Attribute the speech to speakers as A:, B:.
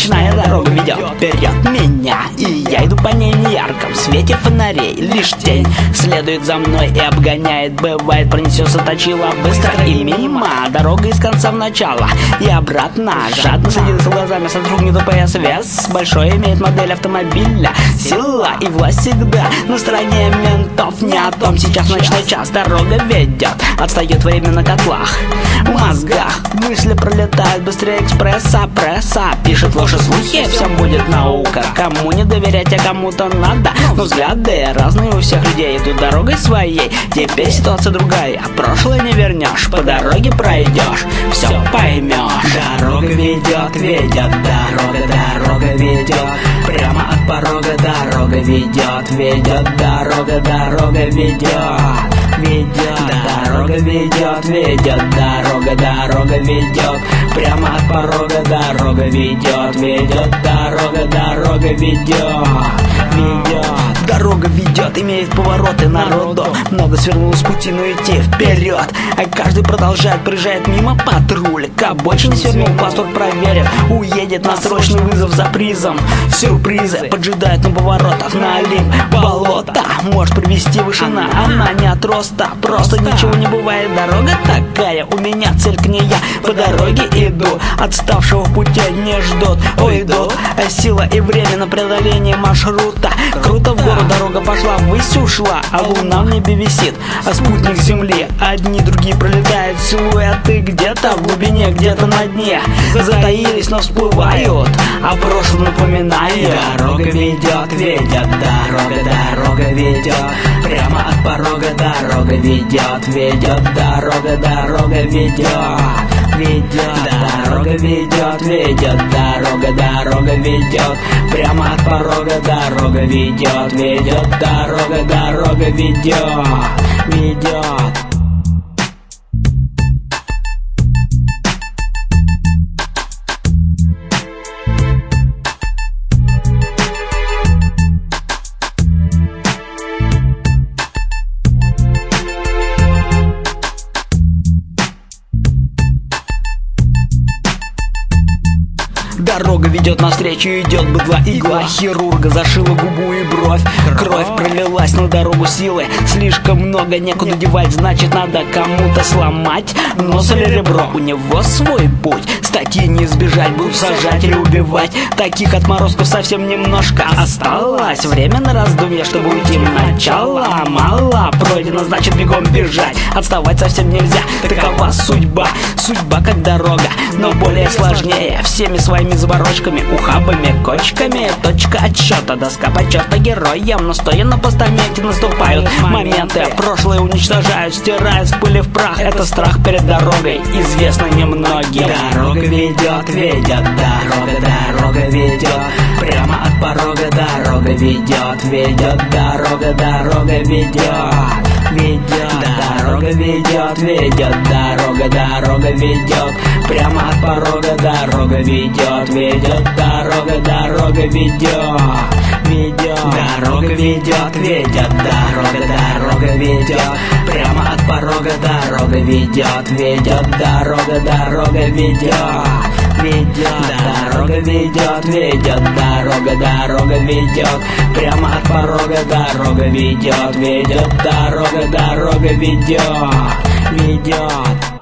A: Ночная дорога ведет вперед меня, и я иду по ней в неярком свете фонарей. Лишь тень следует за мной и обгоняет. Бывает, пронесется точила быстро и мимо. Дорога из конца в начало и обратно. Жадно следит глазами, сотрудник ДПС. Вес большой имеет модель автомобиля. Сила и власть всегда на стороне ментов. Не о том сейчас ночной час. Дорога ведет, отстает время на котлах. В мозгах мысли пролетают быстрее экспресса. Пресса пишет ложь и слухи, все будет наука. Кому не доверять, а кому-то надо. Но взгляды разные у всех людей. Идут дорогой своей, теперь ситуация другая. Прошлое не вернешь, по дороге пройдешь, все поймешь. Дорога ведет, ведет, дорога ведет. Прямо от порога дорога ведет, ведет, дорога ведет. Ведет, дорога ведет, ведет, дорога ведет. Прямо от порога дорога ведет, ведет, дорога ведет. Ведет. Дорога ведет, имеет повороты народу. Много свернул с пути, но идти вперед. А каждый продолжает, проезжает мимо патруль. К обочине свернул, паспорт проверит. Уедет на срочный вызов за призом. Сюрпризы поджидают на поворотах. На Олимп болото может привести вышина. Она не от роста, просто ничего не бывает. Дорога такая, у меня цель к ней, я по дороге иду. Отставшего в пути не ждут, ой, идут. Сила и время на преодоление маршрута. Круто в гору дорога пошла, ввысь ушла, а луна в небе висит, а спутник земли. Одни другие пролетают силуэты где-то в глубине, где-то на дне. Затаились, но всплывают, а прошлое напоминает. Дорога ведет, ведет, дорога ведет. Прямо от порога дорога ведет, ведет, дорога ведет. Ведет, дорога ведет, ведет, дорога ведет. Прямо от порога дорога ведет, ведет, дорога ведет. Ведет. Дорога ведет навстречу, идет быдла игла хирурга, зашила губу и бровь. Кровь пролилась на дорогу силы, слишком много, некуда девать, значит надо кому-то сломать нос или ребро. У него свой путь, статьи не избежать, будут сажать или убивать. Таких отморозков совсем немножко осталось. Время на раздумье, чтобы уйти в начало. Мало пройдено, значит бегом бежать. Отставать совсем нельзя, такова судьба. Судьба как дорога, но более сложнее. Всеми своими заморочками, ухабами, кочками. Точка отсчета, доска почета героям. Но стоя на постаменте, наступают моменты. Прошлое уничтожают, стирают в пыли в прах. Это страх перед дорогой, известно немногим. Дорога ведет, ведет, дорога ведет. Прямо от порога дорога ведет, ведет, дорога ведет. Ведет, дорога ведет, ведет, дорога ведет. Прямо от порога дорога ведет, ведет, дорога ведет. Ведет, дорога ведет, ведет, дорога ведет. Прямо от порога дорога ведет, ведет, дорога ведет. Ведет, дорога ведет, ведет, дорога ведет. Прямо от порога дорога ведет, ведет, дорога ведет. Ведет.